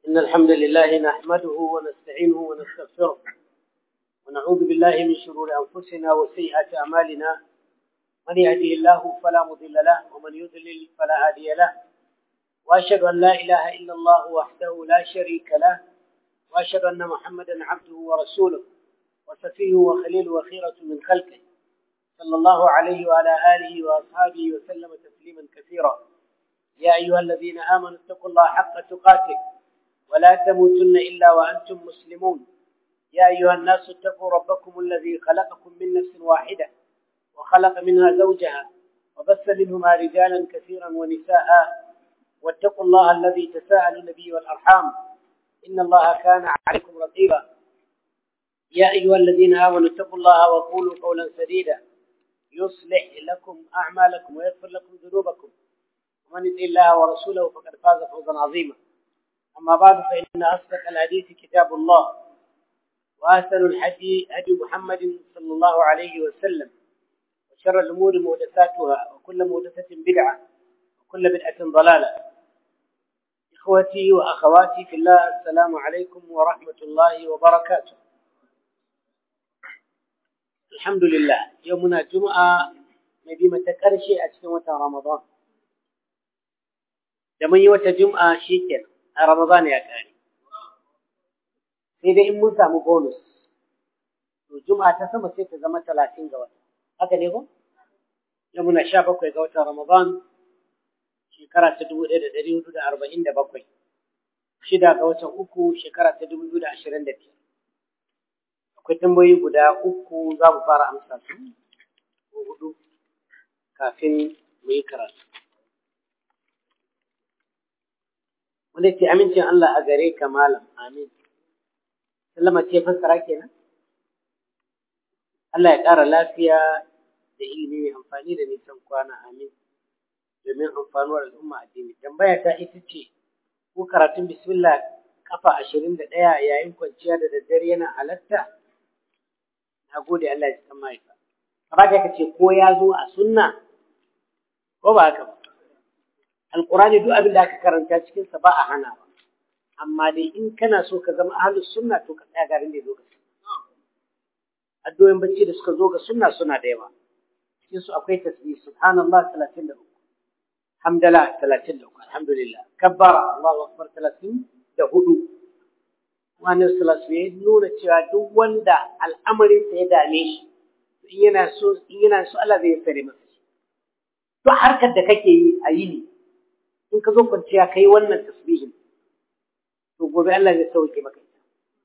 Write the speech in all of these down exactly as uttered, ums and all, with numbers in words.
إن الحمد لله نحمده ونستعينه ونستغفره ونعوذ بالله من شرور أنفسنا وسيئات أعمالنا. من يهده الله فلا مضل له ومن يضلل فلا هادي له، وأشهد أن لا إله إلا الله وحده لا شريك له، وأشهد أن محمدا عبده ورسوله وصفيه وخليله وخيرة من خلقه، صلى الله عليه وعلى آله وأصحابه وسلم تسليما كثيرا. يا أيها الذين آمنوا اتقوا الله حق تقاته ولا تموتن إلا وأنتم مسلمون. يا أيها الناس اتقوا ربكم الذي خلقكم من نفس واحدة وخلق منها زوجها وبث منهما رجالا كثيرا ونساء، واتقوا الله الذي تساءلون به والأرحام إن الله كان عليكم رقيبا. يا أيها الذين آمنوا اتقوا الله وقولوا قولا سديدا يصلح لكم أعمالكم ويغفر لكم ذنوبكم، ومن يطع الله ورسوله فقد فاز فوزا عظيما. أما بعد، فإن أصدق الحديث كتاب الله، وأحسن الهدي هدي محمد صلى الله عليه وسلم، وشر الأمور محدثاتها وكل محدثة بدعة وكل بدعة ضلالة. إخوتي وأخواتي في الله، السلام عليكم ورحمة الله وبركاته. الحمد لله، يومنا الجمعة مديمة كرشي أجتمة رمضان. لما يوت جمعة شيكر رمضان يا كاري سيدي إن موسى مبونس الجمعة تسمى سيدة زمن ثلاثين قوات هكذا يقول يومنا شابك قوات رمضان شكرا تدو إلى دريو دا أربعين دا بقوي شدا قوات أكو شكرا تدو دا عشرين دا بيا أكو تنبوي قدا أكو زاب فارا أمساسو وهدو كافين ميكرا wanda ke amincin Allah a gare ka malam, amin. Sallama ce fassara kenan? Allah ya ƙara lafiya da ilimi mai amfani da nisan kwana, amin. Domin amfanuwar al'umma addini. Tambaya ta ita ce, ko karatun bismillah kafa ashirin da ɗaya yayin kwanciya da daddare yana halatta? Na gode, Allah ya san mahaifa. Kamata ka ce ko ya zo a sunna ko ba haka ba. Alƙur'ani duk abin da aka karanta cikinsa ba a hana ba, amma dai in kana so ka zama ahlus sunna to ka tsaya garin da ya zo ga sunna. Addu'o'in bacci da suka zo ga sunna suna da yawa. Cikin su akwai tasbih subhanallah talatin da uku, hamdalillah talatin da uku, alhamdulillah, kabbara Allahu akbar talatin da hudu. Wannan salatu ya nuna cewa duk wanda al'amarin sa ya dame shi in yana so in yana so Allah zai tsare masa shi. To harkar da kake yi a yi ne. In ka zo kwanciya kai wannan tasbihin to gobe Allah zai sauke maka ita.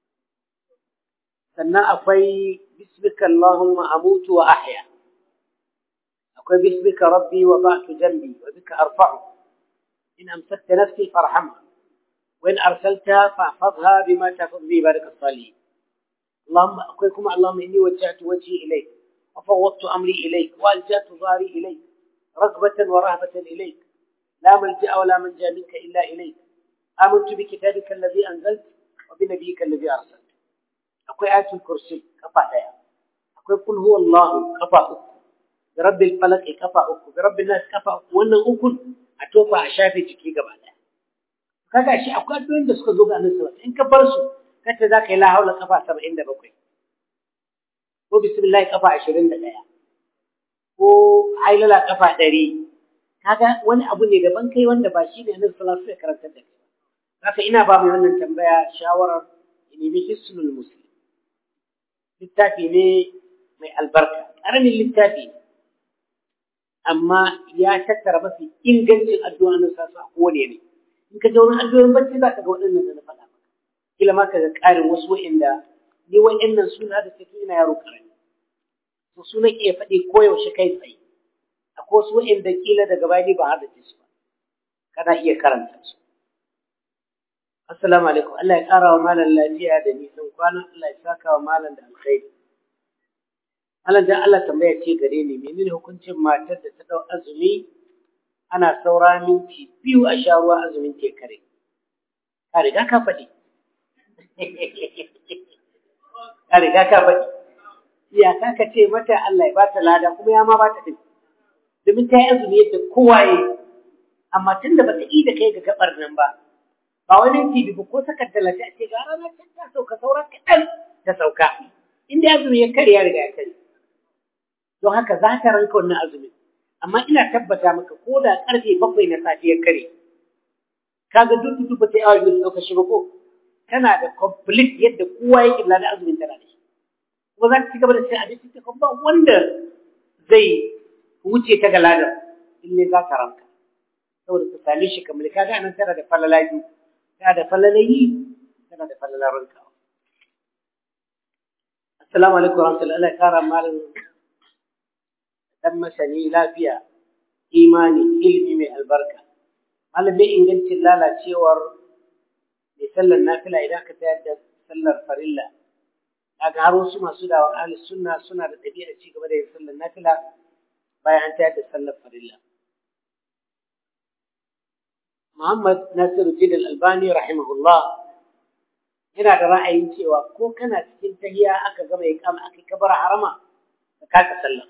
Sannan akwai bismika Allahumma amutu wa ahya, akwai bismika rabbi wa ba'tu jambi wa bika arfa'u, in amsakta nafsi farhamha wa in arsalta fahfazha bima tahfaz bi ibadika as-salihin. Allahumma akwai kuma Allahumma inni wajjahtu wajhi ilayk wa fawwadtu amri ilayk wa alja'tu dhahri ilayk raghbatan wa rahbatan ilayk. لا ملجأ ولا منجا منك إلا إليك. آمنت بكتابك الذي أنزلت وبنبيك الذي أرسلت. أقول آية الكرسي كفى ديا. أقول قل هو الله كفى أكو. برب الفلق كفى أكو. برب الناس كفى أكو. وأنا أكل أتوقع أشافي جكي قبل. كذا شيء أقول بين دسك زوجة نسوة. إنك برسو كذا ذاك لا حول كفى سبعين دبقي. وبسم الله كفى عشرين دقيقة. وعيل لا كفى دري. kaga wani abu ne daban kai wanda ba shi ne Annabi sallallahu alaihi wasallam ya karantar da kai. Haka ina ba mai wannan tambaya shawarar nemi Hisnul Muslim. Littafi ne mai albarka, karamin littafi ne, amma ya tattara mafi ingancin addu'a na sasa a kowane ne. In ka je wurin addu'o'in bacci za ka ga waɗannan da na faɗa maka. Kila ma ka ga ƙarin wasu wa'inda ni wa'innan suna da take ina yaro karami. To suna iya faɗi koyaushe kai tsaye. Akwai wasu wa'inda kila daga baya ba har da su ba, kana iya karanta su. Assalamu alaikum, Allah ya ƙara wa malam lafiya da nisan kwana, Allah ya saka wa malam da alkhairi. Malam dan Allah tambaya ce gare ni, menene hukuncin matar da ta dau azumi ana saura minti biyu a sha ruwa azumin ke kare? Ka riga ka faɗi. Ka riga ka faɗi. Iyaka ka ce mata Allah ya ba ta lada kuma ya ma ba ta ɗin. Domin ta yi azumi yadda kowa ya yi, amma tun da ba ta yi da kai ga gabar nan ba, ba wani minti biyu ko sakar talatin a ce ga rana can ta sauka sauran kaɗan ta sauka inda azumi ya kare ya riga ya kare don haka za ka ranka wannan azumi amma ina tabbata maka ko da karfe bakwai na safe ya kare kaga duk duk ba ta yi awa biyu da ɗauka shi ba ko tana da complete yadda kowa ya killa da azumin tana da shi kuma za ka ci gaba da cin abinci ta kuma wanda zai wuce ta galadar in ne za ka ranka saboda ta same shi kamar kaga anan tana da falala biyu tana da falalayi tana da falala ranka assalamu alaikum warahmatullahi Allah ya kara malam dan masani lafiya imani ilimi mai albarka malam bai ingancin lalacewar mai sallar nafila idan ka tayar da sallar farilla kaga har wasu masu da ahli sunna suna da dabi'a ci gaba da yin sallar nafila bayan an tayar da sallar farilla Muhammad Nasiruddin Al-Albani rahimahullah yana da ra'ayin cewa ko kana cikin tahiya aka gama iqama aka kabara harama ka kaka sallah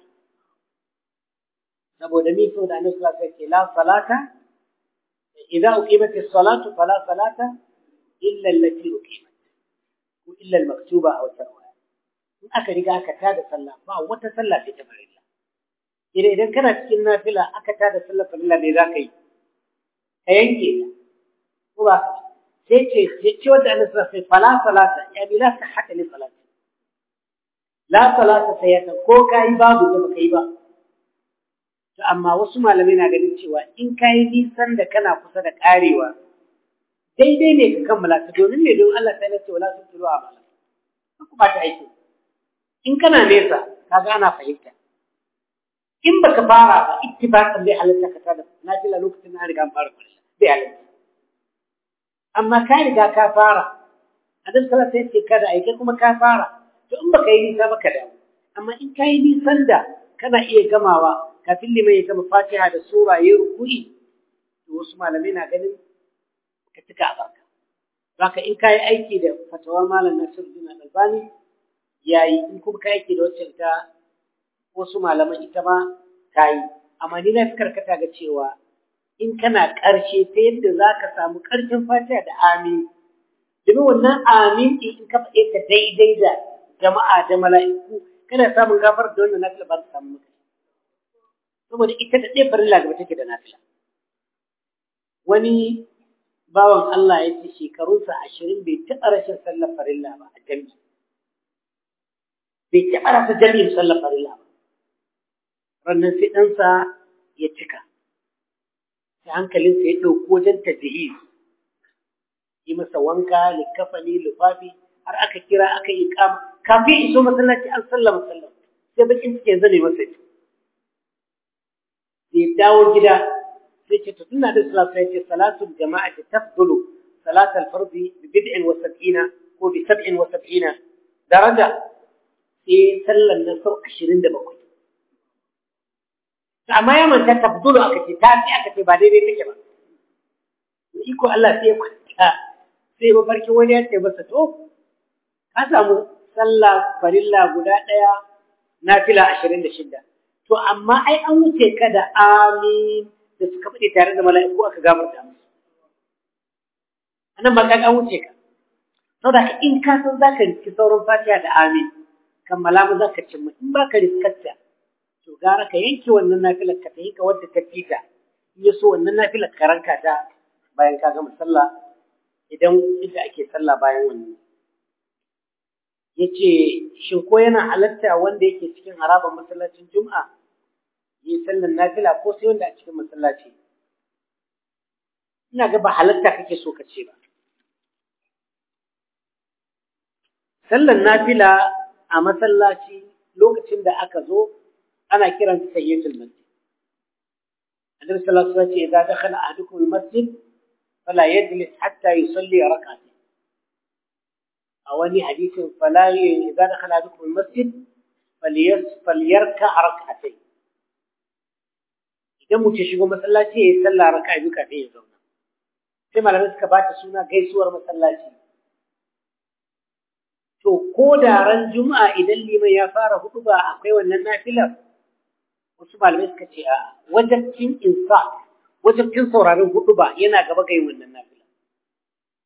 saboda mi so da Annabi sallallahu alaihi wasallam la salata idza uqimat as-salatu fala salata illa allati uqimat ko illa al-maktuba aw tarwa in aka riga aka tada sallah ba wata sallah ce ta farilla idan idan kana cikin nafila aka tada sallah farilla me za ka yi ka yanke ko ba sai ce ce wanda Annabi sallallahu alaihi wasallam fala salata yani la sahhata li salati la salata sayata ko kai babu da baka yi ba to amma wasu malamai na ganin cewa in kai nisan da kana kusa da karewa daidai ne ka kammala ta domin me don Allah ta nace wala tusiru amala ku ba ta aiki in kana nesa kaga ana fahimta in baka fara ba ittifaqan bai halatta ka tada nafila lokacin na riga fara farilla bai halatta amma ka riga ka fara Annabi sallallahu alaihi wasallam sai kada aike kuma ka fara to in baka yi nisa baka dawo amma in kai nisan da kana iya gamawa kafin limai ya gama Fatiha da sura yayin ruku'i to wasu malamai na ganin ka tuka a barka zaka in kai aiki da fatawar malam Nasiruddin Al-Albani yayi in kuma kai aiki da wacce ta wasu malaman ita ma kai amma ni na karkata ga cewa in kana karshe ta yadda zaka samu karshen Fatiha da amin domin wannan amin din in ka faɗe ta daidai da jama'a da mala'iku kana samun gafar da wannan nafila ba ta samu maka saboda ita da ɗaya farilla gaba take da nafila wani bawan Allah ya ce shekarunsa ashirin bai taɓa rashin sallar farilla ba a jami'i bai taɓa rasa jami'in sallar farilla ba rannan sai ɗansa ya cika sai hankalinsa ya ɗauko wajen tajihis yi masa wanka likafani lufafi har aka kira aka yi kama kafin iso masallaci an sallama sallar sai bakin cike zane masa sai dawo gida sai ce to tunda da salatu sai ce salatul jama'ati tafdulu salatul fardi bi bid'in wa sab'ina ko bi sab'in wa sab'ina daraja sai sallan nan sau ashirin da bakwai amma ya manta tafdulu aka ce ta fi aka ce ba daidai take ba iko Allah sai ya kwanta sai mafarki wani ya ce masa to ka samu sallah farilla guda ɗaya nafila ashirin da shida to amma ai an wuce ka da amin da suka faɗi tare da mala'iku aka gafarta musu anan ba ka an wuce ka saboda in ka san zaka riski sauran fatiha da amin kammala mu zaka cimma in baka riskarta to gara ka yanke wannan nafilar ka tayi ka wadda ta fita in so wannan nafilar ka ranka ta bayan ka gama sallah idan inda ake sallah bayan wannan yace shin ko yana halatta wanda yake cikin harabar masallacin Juma'a yi sallan nafila ko sai wanda a cikin masallaci ina ga ba halatta kake so ka ce ba sallan nafila a masallaci lokacin da aka zo ana kiran ta sayyidatul masjid Annabi sallallahu alaihi wasallam ce idza dakhala ahadukum al-masjid fala yajlis hatta yusalli rak'atayn أولي حديث فلا إذا دخل أحدكم المسجد فليركع ركعتين idan mutum shigo masallaci ya yi sallah raka'a biyu kafin ya zauna sai malamai suka ba ta suna gaisuwar masallaci to ko da ran juma'a idan liman ya fara hutuba akwai wannan nafilar wasu malamai suka ce a wajibcin insaf wajibcin sauraron hutuba yana gaba ga yin wannan nafilar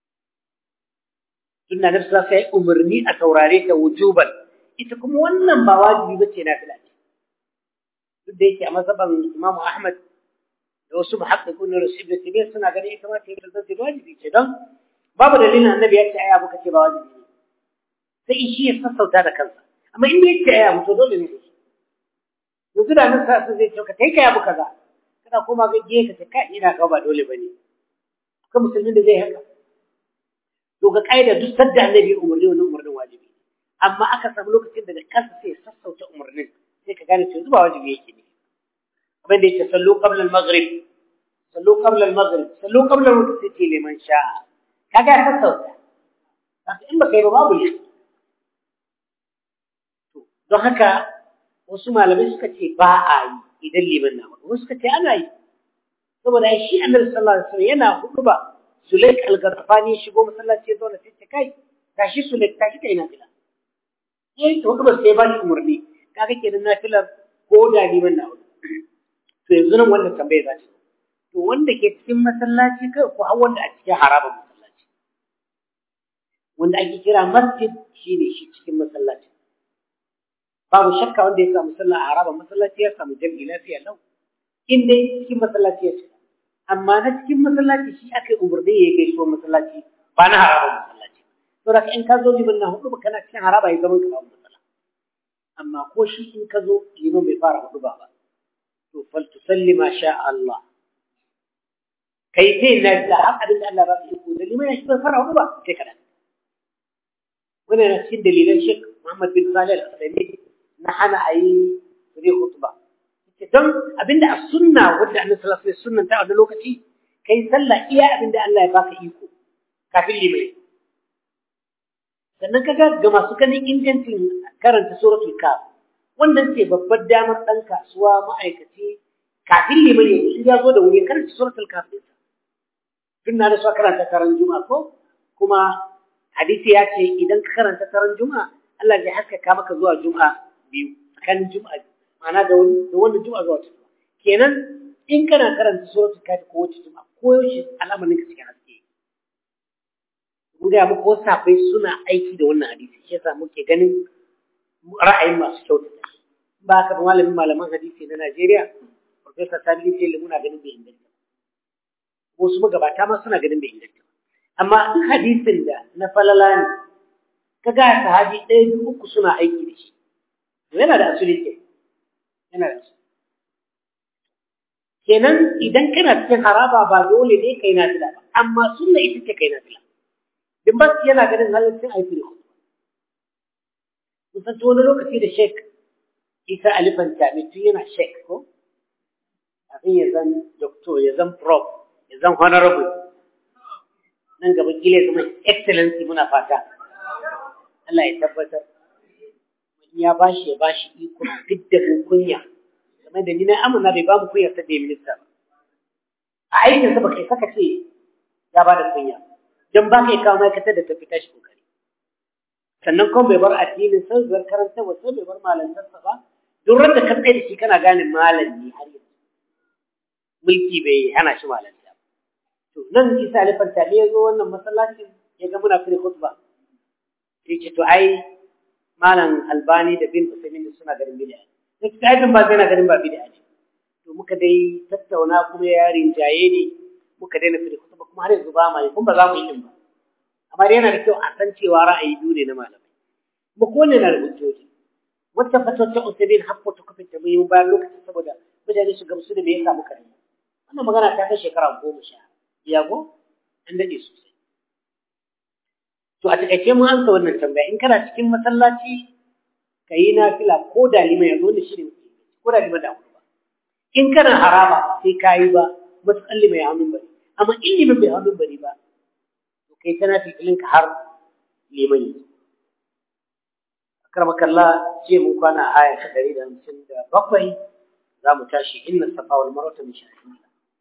sunna nafsi sai umarni a saurare ta wujuban ita kuma wannan ba wajibi bace nafila ce duk da yake a mazhaban Imam Ahmad da wasu muhaqqiqun Rasul da Tibi suna ganin ita ma ta yi tazarci wajibi ce don babu dalilin annabi ya ce ai abu kace ba wajibi ne sai shi ya sassauta da kansa amma in ya ce ai abu to dole ne yanzu da nan sa zai ce ka kai kai abu kaza kana koma ga je ka ce kai ina ka ba dole bane kuma musulmin da zai haka to ga kaida duk sadda annabi umarni wannan umarnin wajibi amma aka samu lokacin da kansa sai sassauta umarnin sai ka gane cewa ba wajibi yake ne abin da yake sallu qabla al-maghrib sallu qabla al-maghrib sallu qabla al-wudu'i liman sha'a kaga sassauta haka in baka yi ba babu ne to don haka wasu malamai suka ce ba a yi idan liman na wasu suka ce ana yi saboda shi annabi sallallahu alaihi wasallam yana hutuba Sulaik al-Ghatafani shigo masallaci ya zo na sai kai tashi Sulaik tashi kai na fila eh to hutuba sai ba shi umarni kaga kenan na filar ko da liman na to yanzu nan wannan tambaye za ta to wanda ke cikin masallaci kai ko har wanda a cikin harabar masallaci wanda ake kira masjid shine shi cikin masallaci babu shakka wanda ya samu sallah a harabar masallaci ya samu jami'i lafiya lau in dai cikin masallaci ya ce amma na cikin masallaci shi aka yi umarni ya gaishe masallaci ba na harabar masallaci to da in ka zo liman na hudu ba kana cikin haraba ya zama ka babu matsala amma ko shi in ka zo liman bai fara hudu ba ba to fal tusalli ma sha Allah kai sai na da har abin da Allah ba su iko da liman ya shi bai fara hudu ba kai kada wannan na cikin dalilan Sheikh Muhammad bin Salih Al-Uthaymeen na hana ayi sirri khutba don abinda a sunna wadda annabi sallallahu alaihi wasallam sunnanta a wannan lokaci kai sallah iya abinda Allah ya baka iko kafin limai sannan kaga ga masu ganin ingancin karanta suratul kaf wannan ce babbar damar dan kasuwa ma'aikaci kafin limai in ya zo da wuri karanta suratul kaf din tunna da su karanta karan juma'a ko kuma hadisi ya ce idan ka karanta karan juma'a Allah ya haskaka maka zuwa juma'a biyu kan juma'a ma'ana da wannan juma'a zuwa ta kenan in kana karanta suratul kafi ko wace juma'a ko yaushe al'amarin ka cikin haske mun ga muku wasu safai suna aiki da wannan hadisi shi yasa muke ganin ra'ayin masu kyautata ba ka malamin malaman hadisi na Najeriya Professor Sani Jelle muna ganin bai inganta wasu magabata ma suna ganin bai inganta amma duk hadisin da na falala ne kaga sahabi ɗaya biyu uku suna aiki da shi yana da asali ke yana da kenan idan kana cikin haraba ba dole ne kai na fila ba amma sunna ita ce kai na fila din ba yana ganin halaccin aiki ne kusan to wani lokaci da Sheikh Isa Alifan Jami tun yana Sheikh ko abin ya zan doctor ya zan prof ya zan honorable nan gaba gile zama excellency muna fata Allah ya tabbatar ya bashi ya bashi iko duk da kunya kamar da ni na amana bai ba mu kunya ta da minista ba a aikin sa baka saka ce ya ba da kunya dan ba kai kawo ma'aikatar da ta fita shi kokari sannan kuma bai bar addinin sai bar karanta wa sai bai bar malantar sa ba duk ran da ka tsaye da shi kana gane malami har yanzu mulki bai hana shi malanta to nan Isa Alifan ta ya zo wannan masallacin ya ga muna fere khutba yace to ai malam Albani da bin Usaimin suna garin bid'a duk tsayin ba zai na garin ba bid'a ne to muka dai tattauna kuma yarin jaye ne muka daina fili kuma kuma har yanzu ba mai kuma ba za mu yi din ba amma dai yana da kyau a san cewa ra'ayi biyu ne na malamai kuma ko ne na rubutoji wata fatawar Usaimin hakko ta kafa ta mai bayan lokacin saboda mutane su gamsu da me yasa muka yi wannan magana ta kai shekara goma sha ya go an dade sosai to a takaice mun ansa wannan tambaya in kana cikin masallaci kai nafila ko da limai yazo ne shirin ko da limai da ba in kana haraba sai kai ba musalli mai hannun bari amma in limai bai hannun bari ba to kai kana filin ka har limai akramakallah ce mun kwana aya ta ɗari da hamsin da bakwai zamu tashi inna safa wal marwa min sha'air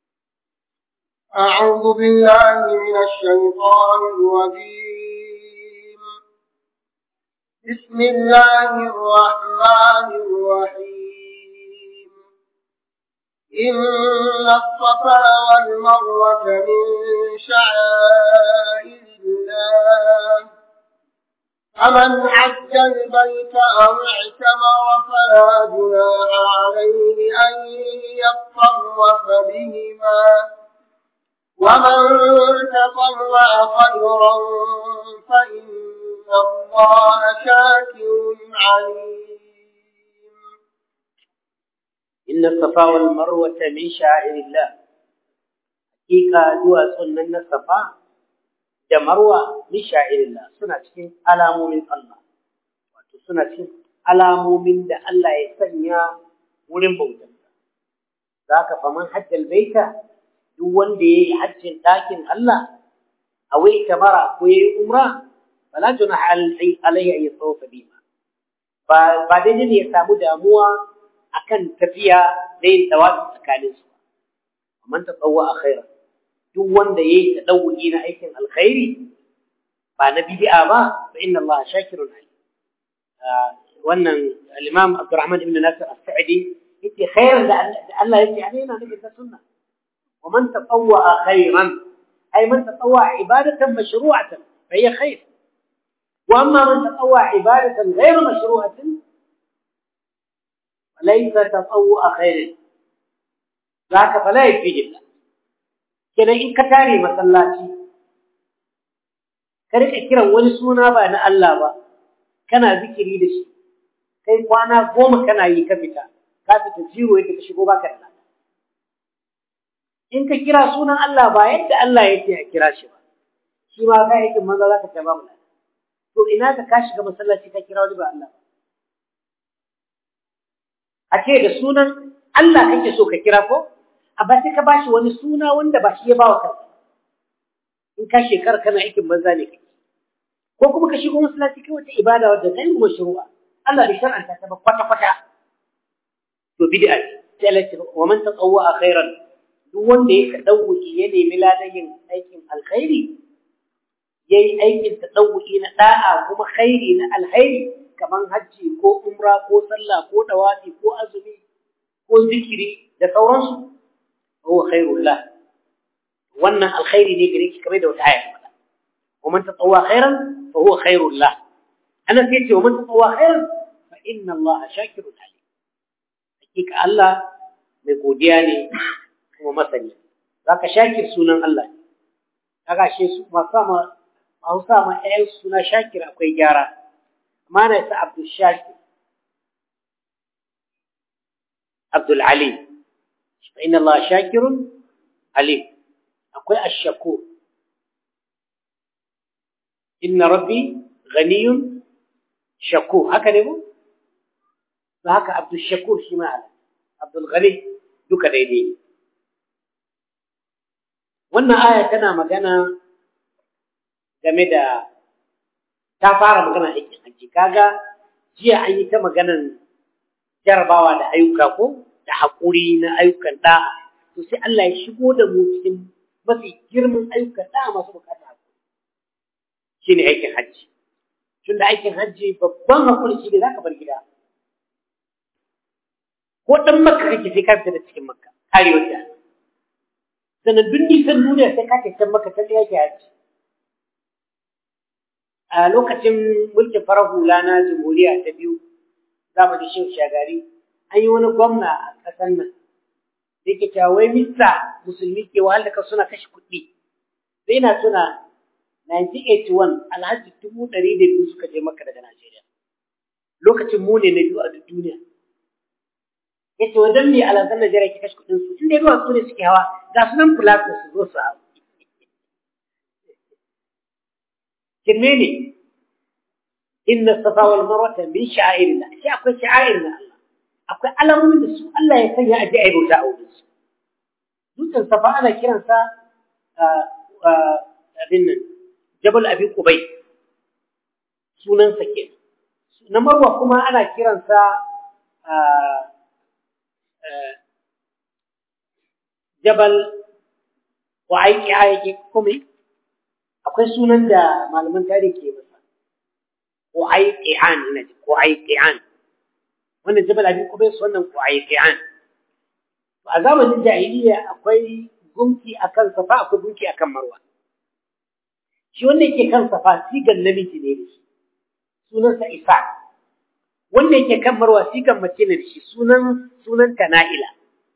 أعوذ بالله من الشيطان الرجيم بسم الله الرحمن الرحيم إن الصفا والمروة من شعائر الله فمن حج البيت أو اعتمر فلا جناح عليه أن يطوف بهما ومن تطوع خيرا فإن الله شاكر عليم. إن الصفا والمروة من شعائر الله. حقيقة دوا سنن الصفا da marwa min sha'irillah suna cikin alamomin Allah, wato suna cikin alamomin da Allah ya sanya wurin bautarsa. Za ka faman hajjal baita duk wanda ya yi hajjin ɗakin Allah a wai tabara ko ya yi umra fala junaha alayhi an yatawafa bima ba ba daidai ne ya samu damuwa akan tafiya da yin tawafi tsakanin su. Man tatawwa khairan duk wanda yayi tadawwi na aikin alkhairi ba na bid'a ba fa inna Allah shakirun alim. wannan al-Imam Abdurrahman ibn Nasir as-Sa'di yace khairan da Allah yace alaina nake ta sunna wa man tatawwa khairan ay man tatawwa ibadatan mashru'atan fa hiya khair wa amma man tatawwa ibadatan ghayr mashru'atin falaysa tatawwa khairan zaka fala yafi kenan in ka tare masallaci ka rika kiran wani suna ba na Allah ba kana zikiri da shi kai kwana goma kana yi ka fita ka fita zero yadda ka shigo baka da lada. In ka kira sunan Allah ba yadda Allah yake a kira shi ba shi ma kai aikin manzo zaka ta babu lada. To ina ka ka shiga masallaci ka kira wani ba Allah ba a ce da sunan Allah kake so ka kira ko amma sai ka bashi wani suna wanda ba shi ya bawa kansa. In ka shekara kana aikin banza ne kake ko kuma ka shigo masallaci kai wata ibada wadda kai mu mashru'a Allah bai shar'anta ta ba kwata kwata to bid'a ce Allah ce wa man tatawwa khairan duk wanda ya tadawwi ya nemi ladan yin aikin alkhairi yayi aikin tadawwi na da'a kuma khairi na alkhairi kaman hajji ko umra ko sallah ko dawafi ko azumi ko zikiri da sauransu هو خير الله وأن الخير يجريك كبيرة وتعالى ومن تطوع خيرا فهو خير الله أنا سيتي ومن تطوع خيرا فإن الله شاكر عليم حقيقة الله مقودياني ومثلي ذاك شاكر سنة الله ذاك شيء ما صام ما هو صام أي سنة شاكر أكوي جارا ما نسى عبد الشاكر عبد العليم فإن الله شاكر عليم أقول الشكور إن ربي غني شكور هكذا يقول فهكا عبد الشكور شمال عبد الغني دوكا ديدي وانا آية تنا مغانا جميدا تفارة مغانا حجي حجي كاغا جيا عيني تمغانا جرباوا دا أيوكا فو da haƙuri na ayyukan da'a to sai Allah ya shigo da mu cikin mafi girman ayyukan da'a masu bukatar haƙuri shine aikin hajji tunda aikin hajji babban haƙuri shi ne zaka bar gida ko dan makka kake sai ka fita da cikin makka karewar da sanan duk nisan duniya sai ka tafi makka ta yake hajji a lokacin mulkin farar hula na jamhuriya ta biyu zamanin Shehu Shagari an yi wani gwamna a ƙasar nan da yake cewa wai mista musulmi ke wahal da suna kashe kuɗi sai na tuna nineteen eighty-one alhaji dubu ɗari da biyu suka je maka daga Najeriya lokacin mu ne na biyu a duk duniya yace wa dan me alhazan Najeriya ke kashe kuɗin su inda ruwa su ne suke hawa ga su nan plato su zo su hawa kirme ne inna safa wal marwa min sha'airillah shi akwai sha'airillah akwai alamomin da su Allah ya sanya a ji a bauta a wurin su dutsen safa ana kiransa abin nan jabal abi qubai sunansa ke na marwa kuma ana kiransa jabal wa'aiki ayaki kuma akwai sunan da malaman tarihi ke masa wa'aiqi'an ina ji wa'aiqi'an wannan jabal abi qubais wannan qu'ayqi'an to a zamanin jahiliya akwai gunki akan safa akwai gunki akan marwa shi wanda yake kan safa sigan namiji ne shi sunansa Isa wanda yake kan Marwa sigan mace ne shi sunan sunan Na'ila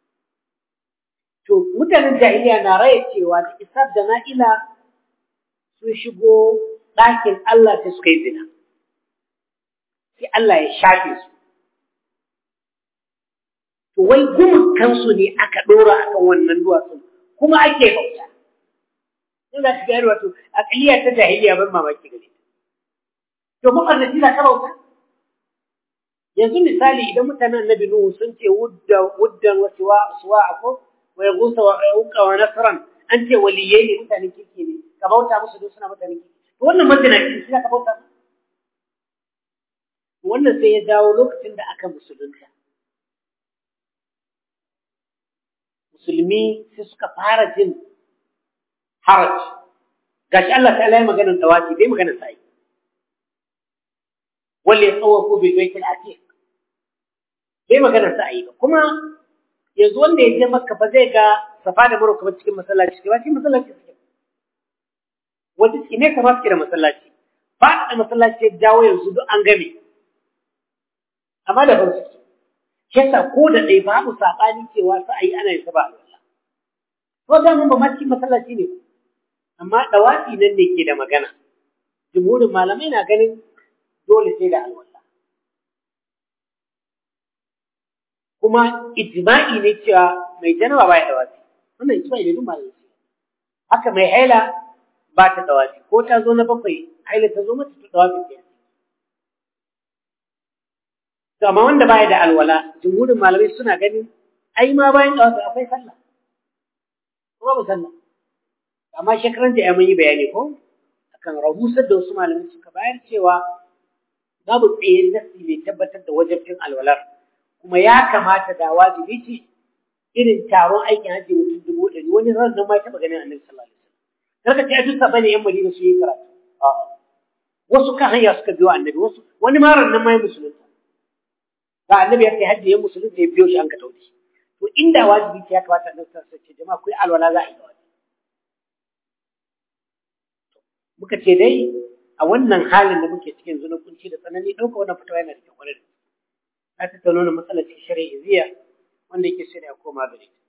to mutanen jahiliya na raye cewa da Isa da Na'ila sun shigo ɗakin Allah sai suka yi zina sai Allah ya shafe su to wai gumukansu ne aka ɗora akan wannan duwatsun kuma ake bauta in za ka gari wato akaliya ta jahiliya ban mamaki gare to makarnaci na ka bauta yanzu misali idan mutanen annabi Nuhu sun ce wudda wuddan wa siwa suwa ko wa yagusa wa yauqa wa nasran an ce waliyai ne mutanen kirki ne ka bauta musu don suna mutanen kirki to wannan mutane shi ka bauta wannan sai ya dawo lokacin da aka musulunta musulmi sai suka fara jin haraj gashi Allah ta'ala ya maganar tawafi bai maganar sa'i wal yatawafu bil bayt al atiq bai maganar sa'i ba kuma yanzu wanda ya je Makka ba zai ga Safa da Marwa kamar cikin masallaci ba cikin masallaci suke wanda ne kamar cikin masallaci ba da masallaci ya dawo yanzu duk an game amma da farko kesa ko da dai babu sabani cewa sa'i ana yin sa ba Allah ko da mun ba ma cikin masallaci ne amma dawafi nan ne ke da magana jumhurin malamai na ganin dole sai da alwala kuma ijma'i ne cewa mai janaba ba ya dawafi wannan ijma'i ne duk malamai haka mai haila ba ta dawafi ko ta zo na bakwai haila ta zo mata ta dawafi ke to amma wanda baya da alwala jumhurin malamai suna ganin ai ma bayan dawafi akwai sallah ko ba sallah amma shekaran da ya mun yi bayani ko akan rahusar da wasu malamai suka bayar cewa babu tsayin nasi mai tabbatar da wajibcin alwalar kuma ya kamata da wajibi ce irin taron aikin hajji mutum dubu ɗari wani ran nan ma ya taɓa ganin annabi sallallahu alaihi wasallam karka ce a duk sabani yan madina su yi karatu a'a wasu kan hanya suka biyo annabi wasu wani ma ran nan ma ya musulunta ga annabi ya kai hajji ya musulunta ya biyo shi an ka taudi to inda wajibi ce ya kamata annabi sallallahu alaihi wasallam ce jama'a ku yi alwala za a yi muka ce dai a wannan halin da muke cikin yanzu na kunci da tsanani ɗauka wannan fitawa yana da kyau kwarai da ta tattauna na matsalar cikin shari'a ziya wanda yake sai ya koma gare ta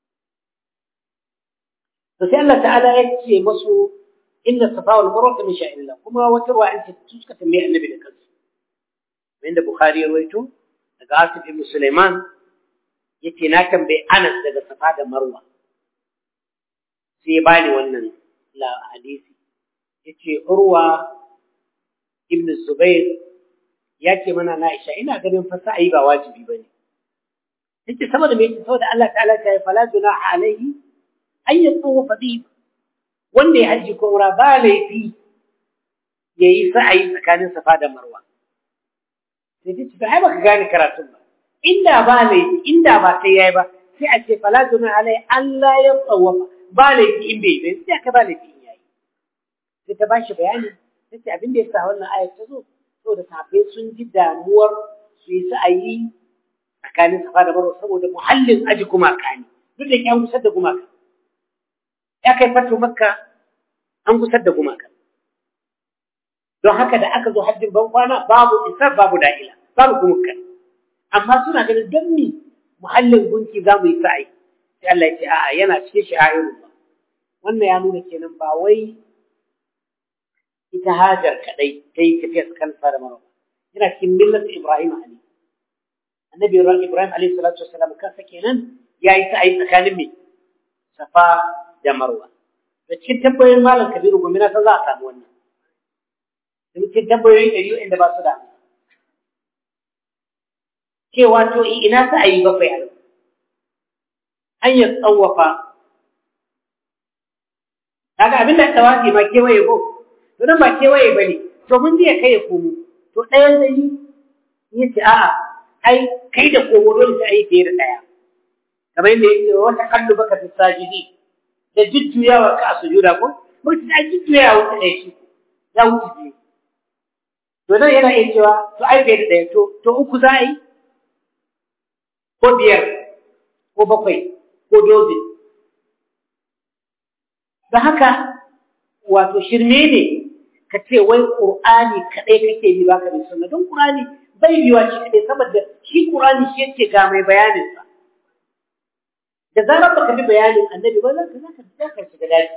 to sai Allah ta'ala ya ce masu inna safa wal marwa min sha'irillah kuma wata ruwa an ce suka tambaye annabi da kansu wanda Bukhari ya rawaito daga Asif ibn Sulaiman yace na tambaye Anas daga Safa da Marwa sai ya bani wannan la hadisi yace Urwa ibn Zubair yace mana na Aisha ina ganin fa sa'i ba wajibi bane yace saboda me yace saboda Allah ta'ala ta yi fala junaha alaihi ay yatawafa bi wanda ya haji ko umra ba laifi yayi sa'i tsakanin Safa da Marwa sai ce ba baka gane karatun ba inda ba laifi inda ba sai yayi ba sai a ce fala junaha alaihi Allah ya tawafa ba laifi in bai bai sai aka ba laifi sai ta bashi bayani tace abin da yasa wannan ayat ta zo saboda sahabbai sun ji damuwar su yi sa'ayi tsakanin Safa da Marwa saboda muhallin aji gumaka ne duk da an gusar da gumaka ya kai fatu Makka an gusar da gumaka don haka da aka zo hajjin ban kwana babu isar babu da'ila babu gumaka amma suna ganin don ni muhallin gunki za mu yi sa'ayi sai Allah ya ce a'a yana cikin shi'a'irullah wannan ya nuna kenan ba wai ita Hajar kadai ta yi tafiya tsakanin Safa da Marwa yana cikin millat Ibrahim ali annabi Ibrahim alayhi salatu wassalam kansa kenan yayi ta ayi tsakanin me Safa da Marwa da cikin tabbayoyin malam Kabiru gomina ta za a samu wannan da cikin tabbayoyin ɗari inda ba su da cewa to ina ta ayi bakwai a an yi tsawafa kaga abin da tawafi ma kewaye ko to nan ba kewaye bane to mun je kai ya komo to ɗayan zai yi yace a'a ai kai da komo dole sai ai fiye da ɗaya kamar yadda yake wata kallu baka fi sajidi da jujjuyawa ka a sujuda ko mutum ai jujjuyawa wata ɗaya shi ya wuce biyu to nan yana iya cewa to ai fiye da ɗaya to to uku za a yi ko biyar ko bakwai ko dozin da haka wato shirme ne ka ce wai Qur'ani kadai kake bi baka bin sunna don Qur'ani bai biwa shi kadai saboda shi Qur'ani shi yake ga mai bayanin sa da zarar baka bi bayanin annabi ba za ka za ka shiga daji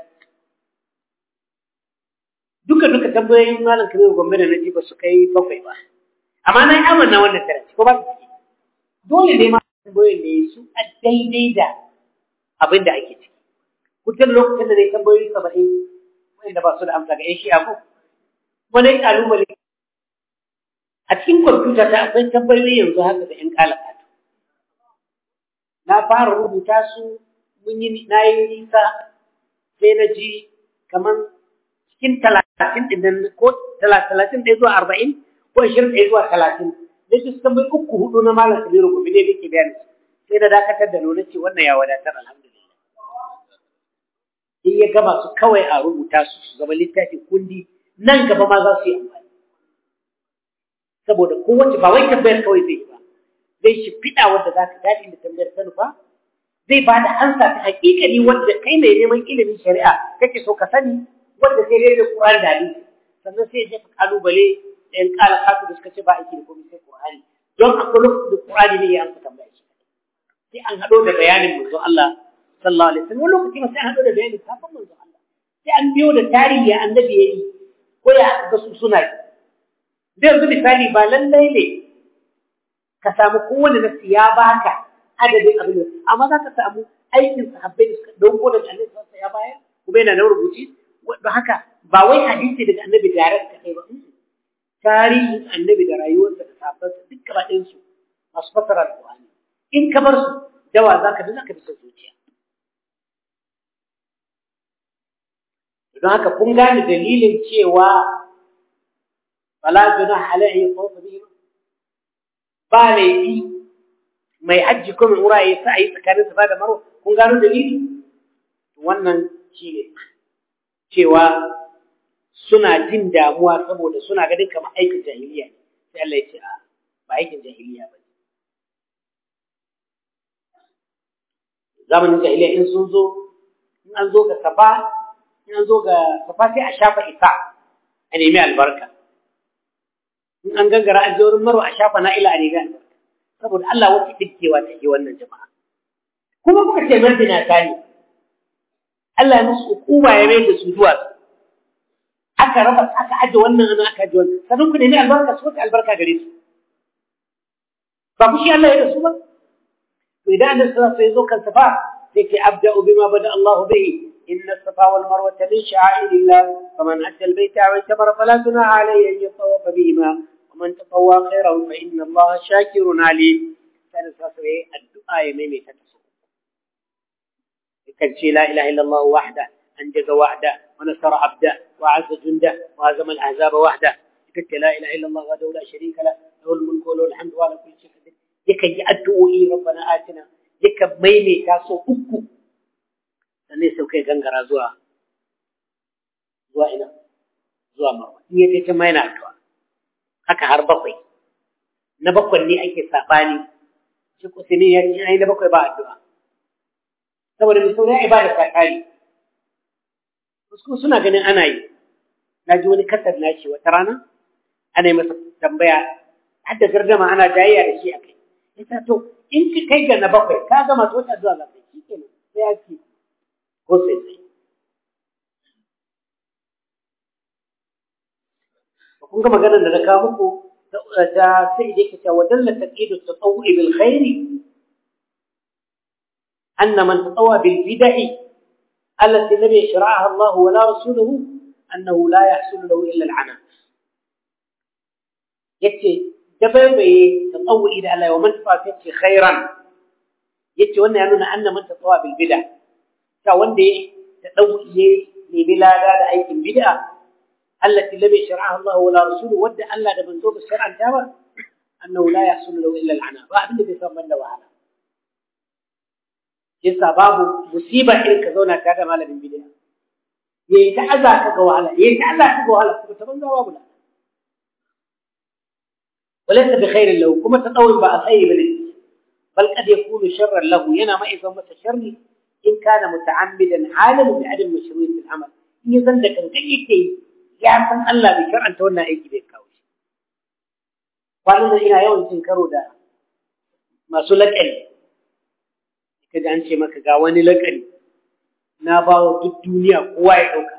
duka duka tambayoyin malam Kabiru Gombe da naji ba su kai bakwai ba amma na yi amanna wannan taraci ko ba su ciki dole ne ma tambayoyin da su a daidai da abin da ake ciki kutan lokacin da ne tambayoyi saba'in wanda ba su da amsa ga yan shi'a ko wani kalubale a cikin kwamfuta ta akwai tambayoyi yanzu haka da yan kalakatu na fara rubuta su mun yi na yi nisa sai na ji kamar cikin talatin ɗin ko talatin ɗaya zuwa arba'in ko ashirin ɗaya zuwa talatin da su tambayi uku hudu na malam Kabiru Gombe ne da ke bayani sai da dakatar da nuna ce wannan ya wadatar alhamdulillah in ya gama su kawai a rubuta su su zama littafin kundi nan gaba ma za su yi amfani saboda kowace ba wai tambayar kawai zai yi ba zai shi fiɗa wanda za ka daɗi da tambayar ta nufa zai ba da ansa ta hakikani wanda kai mai neman ilimin shari'a kake so ka sani wanda sai dai da Qur'ani da hadisi sannan sai ya jefa kalubale da yan kala katu da suka ce ba aiki da komai sai Qur'ani don akwai lokacin da Qur'ani ne ya amsa tambaya shi sai an haɗo da bayanin manzon Allah sallallahu alaihi wasallam wani lokaci ma sai an haɗo da bayanin kafin manzon Allah sai an biyo da tarihi ya annabi yayi ko ya aka ga su suna yi da yanzu misali ba lallai ne ka samu kowane nasi ya baka adadin abin amma za ka samu aikin sahabbai da suka dauko daga annabi sallallahu alaihi wasallam ya bayar kuma yana da rubuci don haka ba wai hadisi daga annabi tare da kai ba tarihin annabi da rayuwarsa da sahabbansa duk gaba ɗayan su masu fasara Qur'ani in ka bar su dawa zaka bi zaka bi son zuciya don haka kun gane dalilin cewa fala junah alaihi yatawafa bihi ba laifi mai hajji ko mai umra ya sa yi tsakanin safa da marwa kun gano dalili wannan shine cewa suna jin damuwa saboda suna ganin kamar aikin jahiliya sai Allah ya ce a ba aikin jahiliya ba zamanin jahiliya in sun zo in an zo ga safa in an zo ga safa sai a shafa isa a nemi albarka in an gangara an je wurin marwa a shafa na'ila a nemi albarka saboda Allah wata dukkewa ta yi wannan jama'a kuma kuka ce madina ta ne Allah ya musu hukuma ya mai da su zuwa aka raba aka aje wannan ana aka aje wannan sanin ku ne ne albarka su wata albarka gare su ba ku shi Allah ya da su ba to idan annabi sallallahu alaihi wasallam ya zo kan safa sai ke abda'u bima bada Allah bihi inna as-safa wal marwa min sha'airillah faman hajja al-bayta wa i'tamara fala junaha alayhi an yatawafa bihima ومن تطوع خيرا فإن الله شاكر عليم كان ساسوي الدعاء يميمي تتصو كان شيء لا إله إلا الله وحده أنجز وعده ونصر عبده وعز جنده وهزم الأحزاب وحده كنت لا إله إلا الله وحده لا شريك له له الملك وله الحمد وعلى كل شيء قدير يكن يأدعو إيه ربنا آتنا يكن ميمي تاسو أكو sannan sauke gangara zuwa zuwa ina zuwa marwa in yake ce mai na addu'a haka har bakwai na bakwai ne ake sabani shi ko sai ne ya ce ai na bakwai ba addu'a saboda mai sauran ibada ta kare wasu suna ganin ana yi na ji wani kasar na shi wata rana ana yi masa tambaya har da gardama ana jayayya da shi a kai ita to in ki kai ga na bakwai ka gama to wata addu'a za ka yi kenan sai ya ce ko sai sai kun ga maganar da na kawo muku ta sai dai kace wadalla taqidu tatawwi bil khairi anna man tatawwa bil bid'i allati lam yashra'aha Allah wa la rasuluhu annahu la yahsul lahu illa al 'ana yace dabai tatawwi da Allah wa man tatawwa fi khairan yace wannan ya nuna anna man tatawwa bil bid'a ta wanda ya tadawwi ne bilada da aikin bid'a التي لم يشرعها الله ولا رسوله ودى ألا لمن توب الشرع الجابر أنه لا يحصل له إلا العناء وأبن بيسمى من وعلا يسا باب مصيبة إلك ذونا كذا مالا من بداية يتعذى كقوالا يتعذى كقوالا كما جواب لا وليس بخير له كما تطور بأخيه بالإنس بل قد يكون شرا له ينام إذا متشرني إن كان متعمدا عالم بعدم مشروعية العمل إن يظن كان كيكي ya san Allah bai karanta wannan aiki bai kawo shi kwanan da ina yawan cin karo da masu laƙani kaji an ce maka ga wani laƙani na ba wa duk duniya kowa ya ɗauka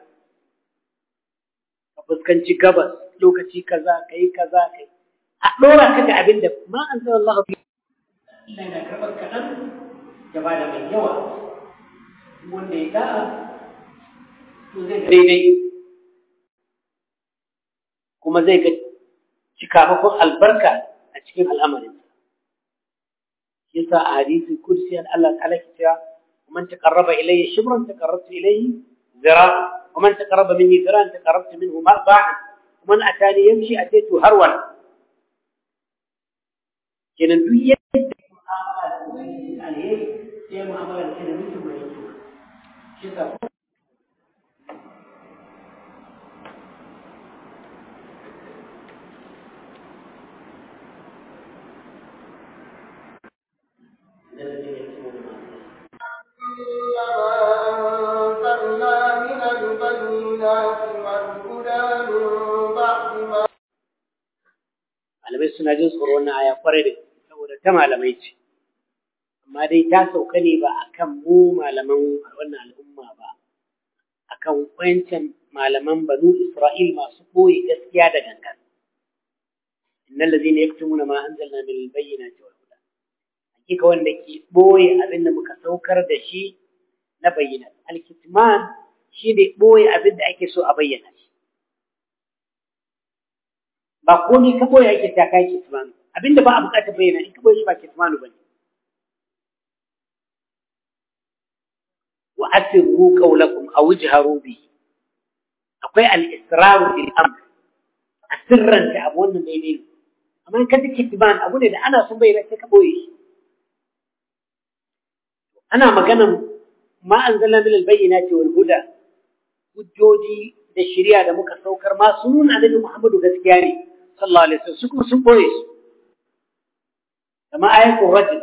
ka fuskanci gabas lokaci kaza ka yi kaza ka yi a ɗora ka ga abin da ma an zama Allah fi Allah yana karɓar kaɗan da ba da mai yawa wanda ya da'a to zai ga daidai kuma zai ga cikamakon albarka a cikin al'amarin yasa a hadisi kursi Allah ta'ala ke cewa man taqarraba ilayya shibran taqarrabtu ilayhi zira wa man taqarraba minni ziran taqarrabtu minhu marba'an wa man atani yamshi ataitu harwan kenan duk yadda mu'amala da wani alheri sai mu'amala da kana mutum mai yawa shi ta malamai suna jin tsoro wannan aya kwarai da saboda ta malamai ce amma dai ta sauka ne ba akan mu malaman wannan al'umma ba akan wancan malaman banu Isra'il masu koyi gaskiya da gangan innal ladhina yaktumuna ma anzalna min al-bayyinati wal huda hakika wanda ke boye abin da muka saukar da shi na bayyana al-kitman shi ne boye abin da ake so a bayyana shi ba komai ka boye ake ta kai kitmanu abinda ba a bukata bayyana in ka boye shi ba kitmanu bane wa asirru qawlakum aw ijharu bi akwai al-israr bil amr asirran ta abu wannan dai dai amma in ka take kitman abu ne da ana son bayyana sai ka boye shi ana maganan ma anzalna min al-bayyinati wal huda hujjoji da shari'a da muka saukar ma sun nuna annabi Muhammadu gaskiya ne sallallahu alaihi wasallam su kuma sun boye su kama ayatul rajul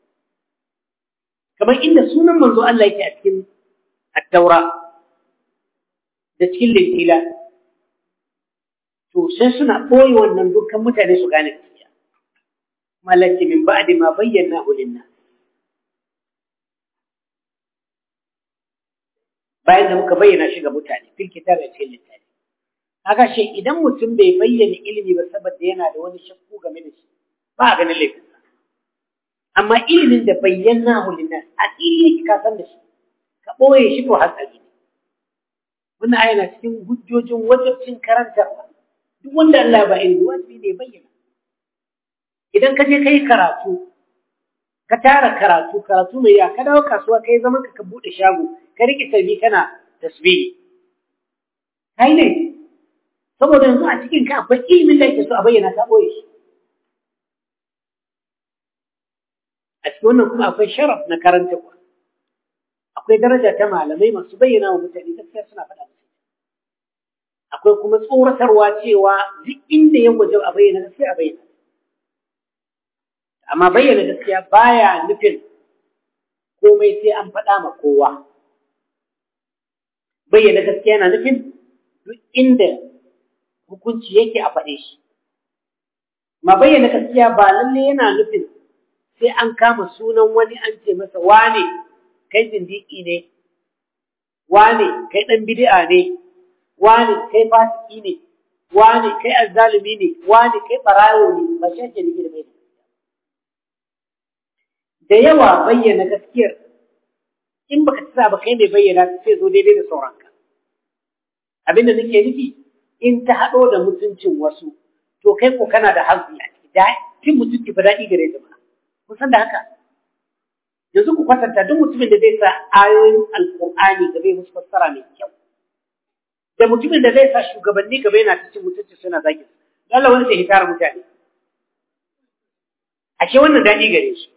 kamar inda sunan manzo Allah yake a cikin at-taura da cikin linjila to sai suna boye wannan dukkan mutane su gane gaskiya malaki min ba'di ma bayyana lin-nas bayan da muka bayyana shi ga mutane fil kitabi cikin littafi haka shi idan mutum bai bayyana ilimi ba saboda yana da wani shakku game da shi ba a ganin laifinsa amma ilimin da bayyana hu linnas a ilimi ka san da shi ka boye shi to hatsari ne wannan aya na cikin hujjojin wajibcin karantarwa duk wanda Allah ba ilimi wajibi ne bayyana idan ka je kai karatu ka tara karatu karatu mai ya ka dawo kasuwa kai zaman ka ka bude shago ka rike tarbi kana tasbihi kai ne saboda yanzu a cikin ka akwai ilimin da yake so a bayyana ta boye shi a cikin wannan kuma akwai sharaf na karanta ku akwai daraja ta malamai masu bayyana wa mutane gaskiya suna faɗa musu akwai kuma tsoratarwa cewa duk inda ya waje a bayyana gaskiya a bayyana amma bayyana gaskiya baya nufin komai sai an faɗa ma kowa bayyana gaskiya yana nufin duk inda hukunci yake a faɗe shi ma bayyana gaskiya ba lalle yana nufin sai an kama sunan wani an ce masa wane kai zindiki ne wane kai dan bid'a ne wane kai fasiki ne wane kai azzalimi ne wane kai barawo ne ba shi ake nufi da bayyana da yawa bayyana gaskiyar in baka tsaya ba kai mai bayyana sai zo daidai da sauranka abinda nake nufi in ta haɗo da mutuncin wasu to kai ko kana da hazzi a ciki da cin mutunci ba daɗi gare ta ba kun san da haka yanzu ku kwatanta duk mutumin da zai sa ayoyin alƙur'ani gaba ya musu fassara mai kyau da mutumin da zai sa shugabanni gaba yana ta cin mutunci suna zagin Allah wani sai hitara mutane ashe wannan daɗi gare shi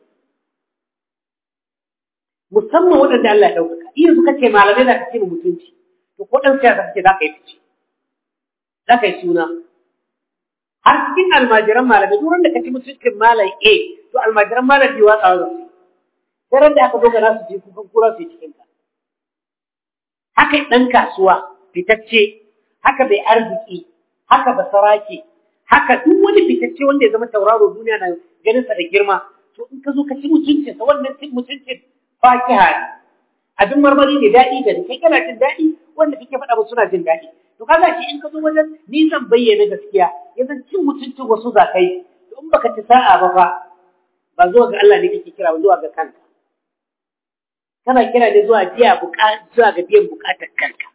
musamman waɗanda Allah ya ɗaukaka iya suka ce malamai za ka ce mutunci to ko ɗan siyasa kake za ka yi fice za ka yi suna har cikin almajiran malamai duk wanda ka ci mutuncin malam A to almajiran malam B watsa wa zasu sai da aka zo ga nasu ji kukan kura su yi cikin ka haka ɗan kasuwa fitacce haka bai arziki haka basarake haka duk wani fitacce wanda ya zama tauraro duniya na ganin sa da girma to in ka zo ka ci mutuncin sa wannan cin mutuncin fakiha ne abin marmari ne daɗi da kai kana jin daɗi wanda kake faɗa ba suna jin daɗi to kaga shi in ka zo wajen ni zan bayyana gaskiya yanzu cin mutuncin wasu za kai to in baka ci sa'a ba fa ba zuwa ga Allah ne kake kira ba zuwa ga kanka kana kira ne zuwa biya buƙata zuwa ga biyan buƙatar kanka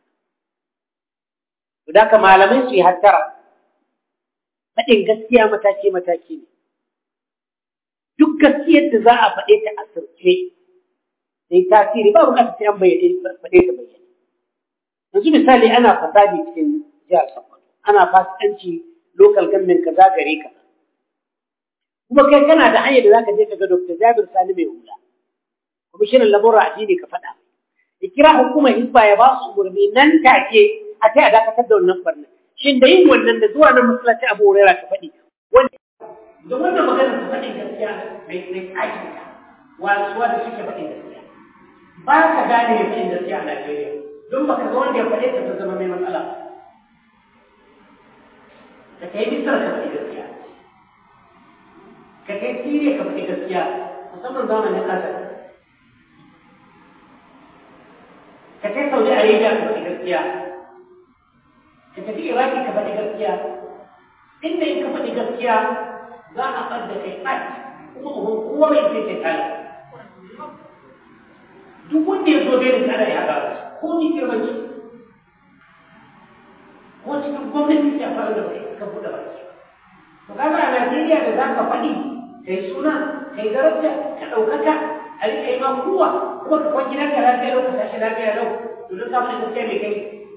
to da ka malamai su yi hattara faɗin gaskiya mataki mataki ne duk gaskiyar da za a faɗe ta a sirce sai tasiri ba buƙatar sai an bayyane faɗe ta bayyane yanzu misali ana fasadi cikin jihar Sokoto ana fasikanci local government kaza gare ka kuma kai kana da hanyar da zaka je ka ga Doctor Jabir Sani mai hula kwamishinan lamurra addini ka faɗa ya kira hukumar hisba ya ba su umarni nan take a ta a dakatar da wannan barna shin da yin wannan da zuwa nan masallaci Abu Hurairah ka faɗi wanda da wannan magana ta faɗi gaskiya mai mai aikin ka wasu wanda suke faɗi gaskiya ba ka gane ya faɗi gaskiya a Najeriya don baka ga wanda ya faɗe ta ta zama mai matsala ka kai misar ka faɗi gaskiya ka kai Siriya ka faɗi gaskiya musamman zamanin ƙasar ka kai Saudi Arabia ka faɗi gaskiya ka tafi Iraki ka faɗi gaskiya inda in ka faɗi gaskiya za a ɓadda kai ɓat kuma uban kowa mai ce kai kala duk wanda ya zo bai da tsara ya gaba ko ni girmanci ko cikin gwamnati ya fara da bai ka buɗe baki to kaga a Najeriya da za ka faɗi kai suna kai daraja ka ɗaukaka a riƙa yi ma kowa kuma ka kwan gidan ka lafiya lau ka tashi lafiya lau to don ka faɗi gaskiya mai kai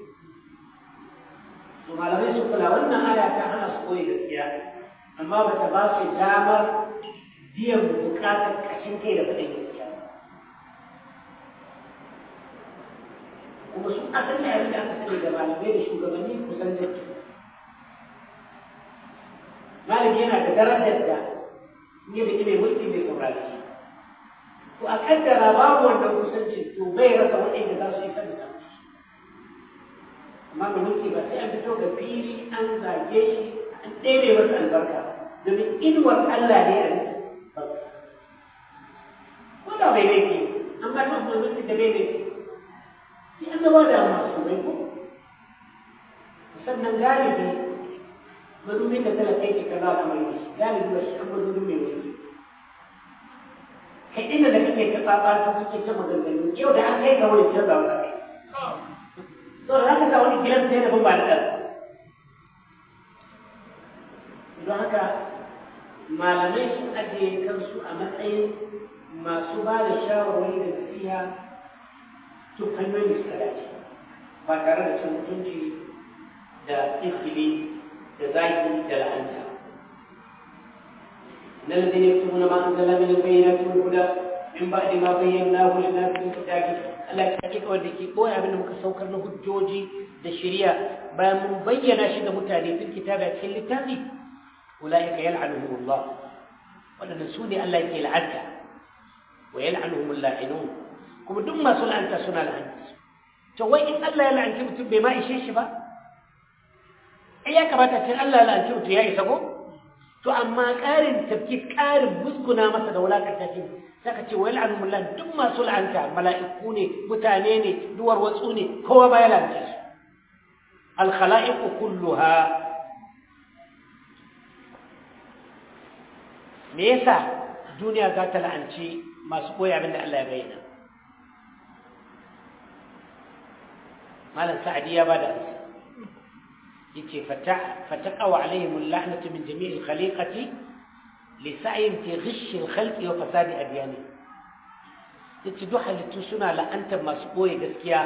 to malamai su kula wannan aya ta hana su koyi gaskiya amma ba ta ba su damar biyan bukatar kashin kai da faɗin gaskiya kuma su asali a da aka sani da malamai da shugabanni kusan jaki malami yana da darajar da in yi da mai mulki mai saurari to a kaddara babu wannan kusancin to bai rasa waɗanda za su yi kan da amma da mulki ba sai an fito ga fili an zage shi an ɗebe masa albarka domin inuwar Allah ne a nufi ko da bai laifi an ba ta mulki da bai laifi sai an zama da masu mai ko sannan galibi madubin da talakai ke kaza da mai galibi ba shi an madubin mai mulki kai inda da kake ta tsaba ta suke ta maganganu yau da an kai ga wani canza wa kai to da haka ta wani gidan sai da ban ba da ɗan don haka malamai sun ajiye kansu a matsayin masu ba da shawarwari da nasiha to hanyoyin da suka dace ba tare da cin mutunci da iskili da zaki da la'anta إن الذين يكتبون ما أنزل من البينات والهدى من بعد ما بيناه للناس في الكتاب Allah ya kike wanda ke boye abin da muka saukar na hujjoji da shari'a bayan mun bayyana shi ga mutane fil kitabi a cikin littafi ulaika yal'anuhumullah wadannan su ne Allah yake la'anta wa yal'anuhumul la'inun kuma duk masu la'anta suna la'anta to wai in Allah ya la'anci mutum bai ma ishe shi ba ai ya kamata cin Allah ya la'anci mutum ya isa ko to amma ƙarin tafki ƙarin musguna masa da wulakanta shi saka ce wa yal'anumullah duk masu la'anta mala'iku ne mutane ne duwar watsu ne kowa ba ya la'anta su al khala'iqu kulluha me yasa duniya za ta la'anci masu koyi abin da Allah ya bayyana malam sa'adi ya bada amsa yace fata fataqaw alaihim al-la'natu min jami' al-khaliqati li sa'in fi ghish al-khalqi wa fasad adyani yace duk halittu suna la'antar masu boye gaskiya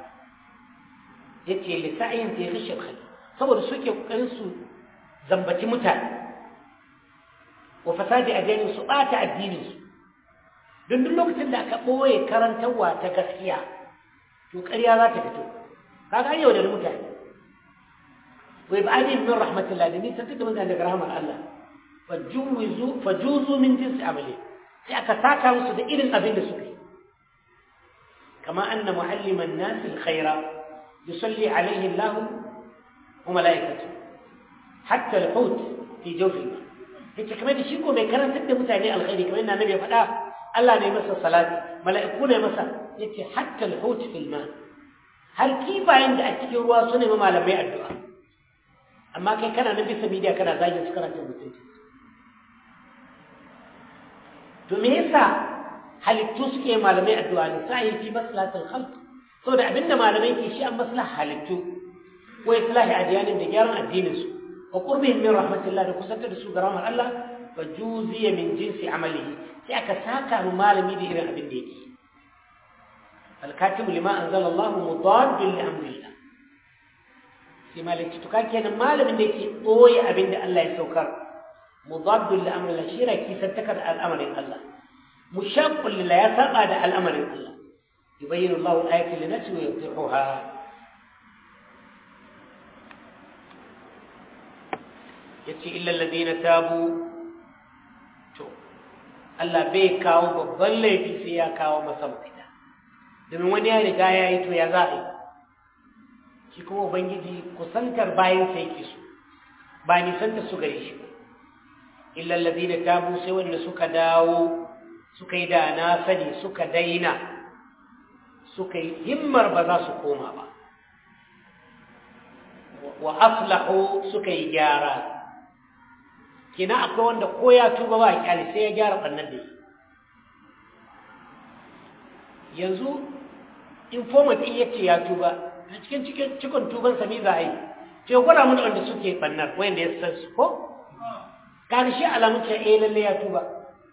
yace li sa'in fi ghish al-khalqi saboda suke kokarin su zambaci mutane wa fasad adyani su bata addinin su don duk lokacin da aka boye karantarwa ta gaskiya to ƙarya za ta fito kaga yau da mutane ويبعدهم من رحمة الله لأنه تنتقل من عندك رحمة الله فجوزوا فجوزوا من جنس عمله سأكساكا وصد إلى الأبين سكي كما أن معلم الناس الخير يصلي عليه الله wa mala'ikatu hatta al-hut fi jawfi al-ma yace kamar da shi ko mai karantar da mutane alkhairi kamar yadda annabi ya faɗa Allah ne masa salati mala'iku ne masa yace hatta al-hut fi al-ma har kifayen da a cikin ruwa su ne malamai addu'a amma kai kana nan bisa media kana zagin su kana cin mutunci to me yasa halittu suke malamai addu'a ne sai fi maslahatul khalq saboda abinda malamai ke shi an maslaha halittu wa islahi adyanin da gyaran addinin su wa qurbihim min rahmatillah da kusantar da su ga rahmar Allah wa juziya min jinsi amalihi sai aka saka mu malami da irin abin da yake al-katibu lima anzala Allah mudad li amrillah sai malaki to kake nan malamin da yake boye abin da Allah ya saukar mudad li amrillah shi raki sattakar al'amarin Allah mushaqqul lillah ya saba da al'amarin Allah yubayyinu Allah al-ayati lin-nasi wa yawdihuha yace illa alladhina tabu to Allah bai kawo babban laifi sai ya kawo masa mafita domin wani ya riga ya yi to ya za a yi shi kuma ubangiji kusantar bayan sai yake so ba nisanta su gare shi illa alladhina tabu sai wanda suka dawo suka yi da na sani suka daina suka yi himmar ba za su koma ba wa aslahu suka yi gyara kina akwai wanda ko ya tuba ba kyali sai ya gyara bannan da yanzu informant din yace ya tuba a cikin cikin cikon tuban sa me za a yi to gwada mun wanda suke bannar wanda ya san su ko kan shi alamun ce eh lalle ya tuba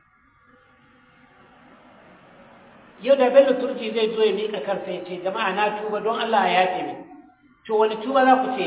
yau da bello turji zai zo ya mika kansa ya ce jama'a na tuba don Allah ya yafe min to wani tuba za ku ce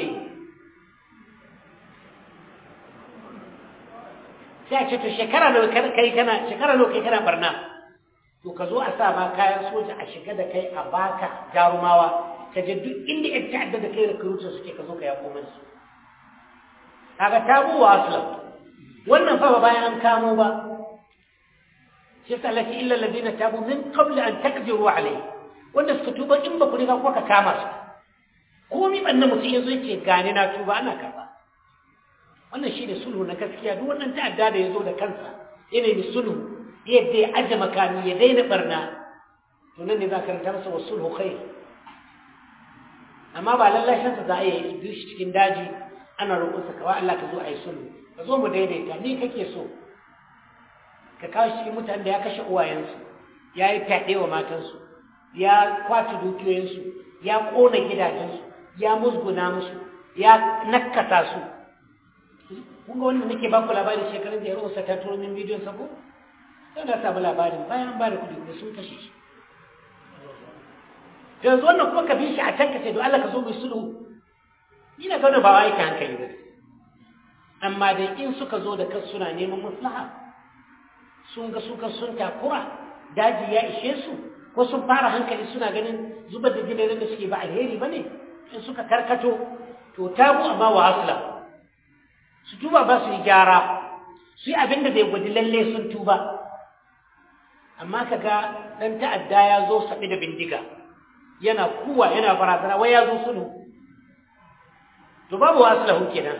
sai a ce to shekara nawa kai kana shekara nawa kai kana barna to ka zo a sa ma kayan soja a shiga da kai a baka jarumawa ka je duk inda ya ta'adda da kai recruiter suke ka zo ka yako musu kaga tabu wa aslam wannan fa ba bayan an kamo ba shi ta lati illa alladhina tabu min qabl an taqdiru alayhi wanda suka tuba in ba ku riga ku ka kama su komai bannan mutum yazo yake gane na tuba ana karba wannan shi ne sulhu na gaskiya duk wannan ta'adda da yazo da kansa yana yi sulhu yadda ya aje makami ya daina barna to nan ne za ka ranta masa sulhu khair amma ba lallai shansa za a yi biyu shi cikin daji ana roƙonsa kawai Allah ka zo a yi sulhu ka zo mu daidaita ni kake so ka kawo shi mutane da ya kashe uwayensu ya yi fyaɗe wa matansu ya kwace dukiyoyinsu ya ƙona gidajensu ya musguna musu ya nakkata su kun ga wanda nake baku labarin shekarun da ya rusa ta turo min bidiyon sabo sai na samu labarin bayan ba da kuɗi da sun kashe shi yanzu wannan kuma ka bi shi a can ka ce don Allah ka zo mai sulhu ina ga wannan ba wai ka hankali ba amma dai in suka zo da kansu suna neman maslaha sun ga suka sun takura daji ya ishe su ko sun fara hankali suna ganin zubar da jinin da suke ba alheri bane in suka karkato to tabu amma wa asla su tuba ba su yi gyara su yi abin da bai gwadi lalle sun tuba amma kaga dan ta'adda ya zo sabi da bindiga yana kuwa yana barazana wai ya zo sulhu to babu aslahu kenan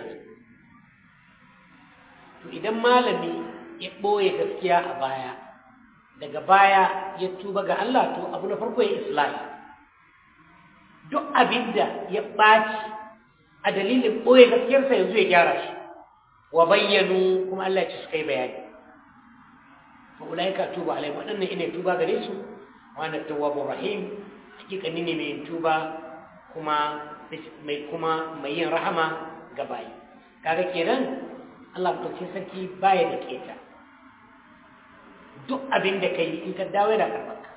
to idan malami ya boye gaskiya a baya daga baya ya tuba ga Allah to abu na farko ya islahi duk abinda ya baci a dalilin boye gaskiyarsa yanzu ya gyara shi wa bayyanu kuma Allah ya ci su kai bayani fa ulaika tuba alai wadannan ina tuba gare su wa ana tawwabur rahim hakika ni ne mai tuba kuma mai kuma mai yin rahama ga bayi kaga kenan Allah mutunci sarki baya da keta duk abin da kai in ka dawo da karbarka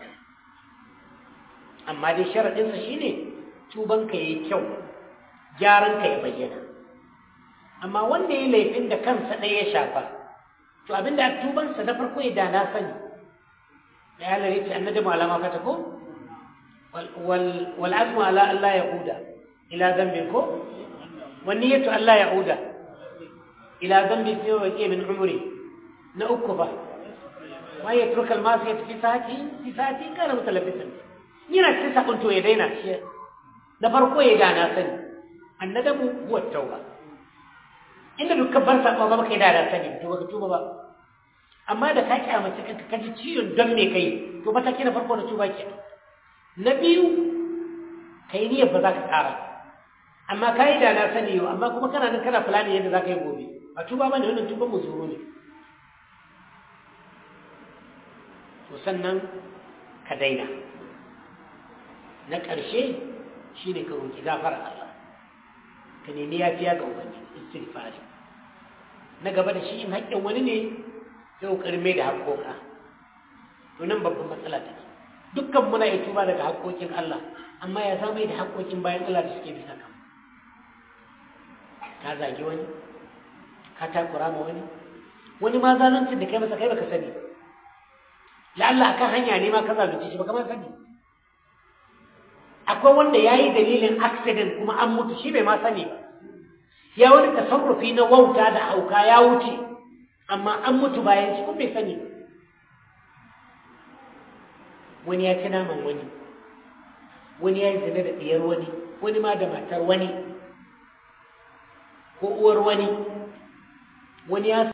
amma dai sharadin sa shine tuban ka yayi kyau gyaran ka ya bayyana amma wanda yayi laifin da kansa dai ya shafa to abinda tuban sa da farko ya dana sani ya Allah yace annabi malama fata ko wal wal azmu ala alla yaquda ila dhanbin ko wan niyatu alla yaquda ila dhanbin fi waqi min umri na uku ba wa yatruka al masiyat fi sati fi sati kana mutalabbisan yana cikin sabon to ya daina shi da farko ya dana sani annadamu huwa tauba inda dukkan bar sabo ba kai da da sani to baka tuba ba amma da ka kyamace kanka ka ji ciwon don me kai to mataki na farko na tuba ke na biyu kai niyyar ba za ka tsara amma kai da na sani yau amma kuma kana nan kana fulani yadda za ka yi gobe ba tuba bane wannan tuban muzuru ne to sannan ka daina na ƙarshe shine ka roki gafarar Allah ka nemi yafiya ga ubangiji istighfari na gaba da shi in haƙƙin wani ne sai ƙoƙarin mai da haƙƙoƙa to nan babban matsala take dukkan muna yi tuba daga haƙƙoƙin Allah amma ya zama da haƙƙoƙin bayan Allah da suke bisa kan ka zagi wani ka takura ma wani wani ma zaluncin da kai masa kai baka sani la'alla akan hanya ne ma ka zalunce shi baka ma sani akwai wanda yayi dalilin accident kuma an mutu shi bai ma sani ba ya wani tasarrufi na wauta da hauka ya wuce amma an mutu bayan shi kuma bai sani wani ya ci naman wani wani ya yi zina da ɗiyar wani wani ma da matar wani ko uwar wani wani ya